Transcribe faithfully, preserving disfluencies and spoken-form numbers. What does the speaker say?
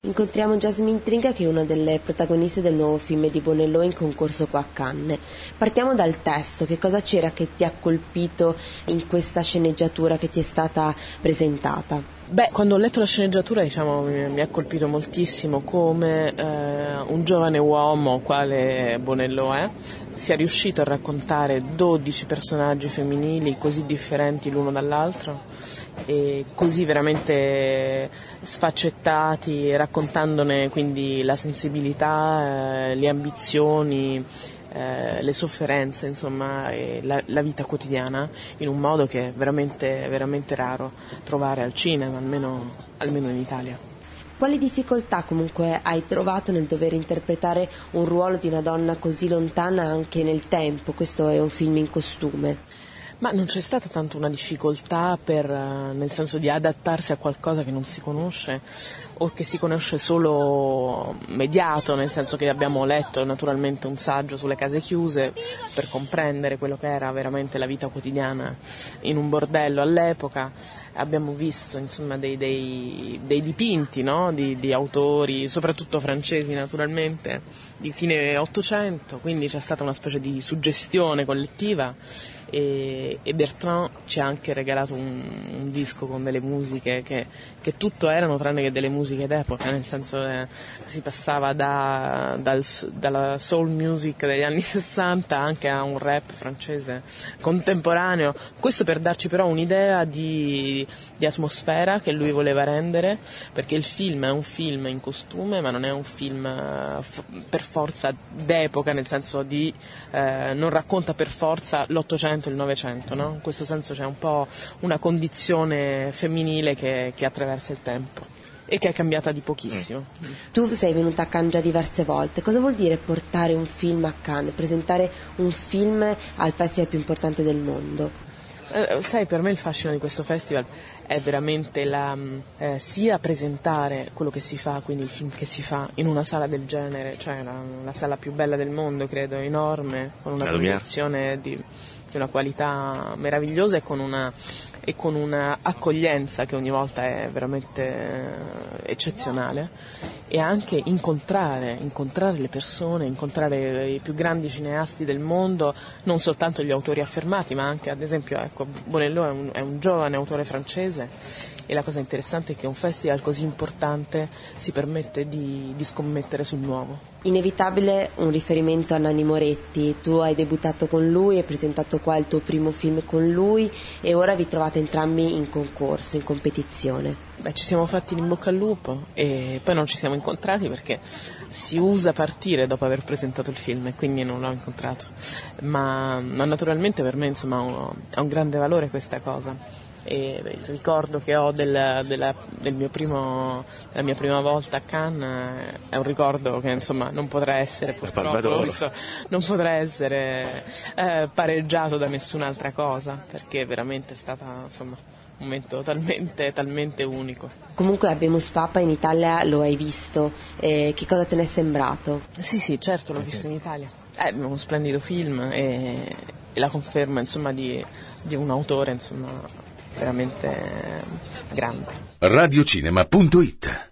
Incontriamo Jasmine Trinca, che è una delle protagoniste del nuovo film di Bonello in concorso qua a Cannes. Partiamo dal testo. Che cosa c'era che ti ha colpito in questa sceneggiatura che ti è stata presentata? Beh, quando ho letto la sceneggiatura, diciamo, mi, mi ha colpito moltissimo come eh, un giovane uomo, quale Bonello è, sia riuscito a raccontare dodici personaggi femminili così differenti l'uno dall'altro e così veramente sfaccettati, raccontandone quindi la sensibilità, eh, le ambizioni, eh, le sofferenze, insomma, e la, la vita quotidiana, in un modo che è veramente, veramente raro trovare al cinema, almeno, almeno in Italia. Quali difficoltà comunque hai trovato nel dover interpretare un ruolo di una donna così lontana anche nel tempo? Questo è un film in costume. Ma non c'è stata tanto una difficoltà per, nel senso di adattarsi a qualcosa che non si conosce o che si conosce solo mediato, nel senso che abbiamo letto naturalmente un saggio sulle case chiuse per comprendere quello che era veramente la vita quotidiana in un bordello all'epoca. Abbiamo visto insomma dei, dei, dei dipinti, no? di, di autori, soprattutto francesi naturalmente, di fine Ottocento, quindi c'è stata una specie di suggestione collettiva e, e Bertrand ci ha anche regalato un, un disco con delle musiche che, che tutto erano tranne che delle musiche d'epoca, nel senso che si passava da, dal, dalla soul music degli anni sessanta anche a un rap francese contemporaneo, questo per darci però un'idea di, di atmosfera che lui voleva rendere, perché il film è un film in costume ma non è un film f- per forza d'epoca, nel senso di eh, non racconta per forza l'Ottocento e il Novecento, no? In questo senso c'è un po' una condizione femminile che, che attraversa il tempo e che è cambiata di pochissimo. Mm. Tu sei venuta a Cannes già diverse volte. Cosa vuol dire portare un film a Cannes, presentare un film al festival più importante del mondo? Eh, sai, per me il fascino di questo festival è veramente la, eh, sia presentare quello che si fa, quindi il film che si fa in una sala del genere, cioè la, la sala più bella del mondo, credo, enorme, con una proiezione di, di una qualità meravigliosa e con una e con una accoglienza che ogni volta è veramente eccezionale, e anche incontrare, incontrare le persone, incontrare i più grandi cineasti del mondo, non soltanto gli autori affermati, ma anche, ad esempio, ecco, Bonello è un, è un giovane autore francese, e la cosa interessante è che un festival così importante si permette di, di scommettere sul nuovo. Inevitabile un riferimento a Nanni Moretti. Tu hai debuttato con lui, hai presentato qua il tuo primo film con lui e ora vi trovate entrambi in concorso, in competizione. Beh, ci siamo fatti in bocca al lupo e poi non ci siamo incontrati perché si usa partire dopo aver presentato il film e quindi non l'ho incontrato, ma, ma naturalmente per me insomma ha un grande valore questa cosa. E il ricordo che ho del, della, del mio primo, della mia prima volta a Cannes è un ricordo che insomma non potrà essere, purtroppo visto, non potrà essere eh, pareggiato da nessun'altra cosa, perché veramente è stata insomma un momento talmente, talmente unico. Comunque Habemus Papam in Italia lo hai visto, eh, che cosa te ne è sembrato? Sì sì, certo, l'ho okay. visto in Italia, è uno splendido film e, e la conferma insomma di, di un autore insomma veramente grande. radiocinema punto it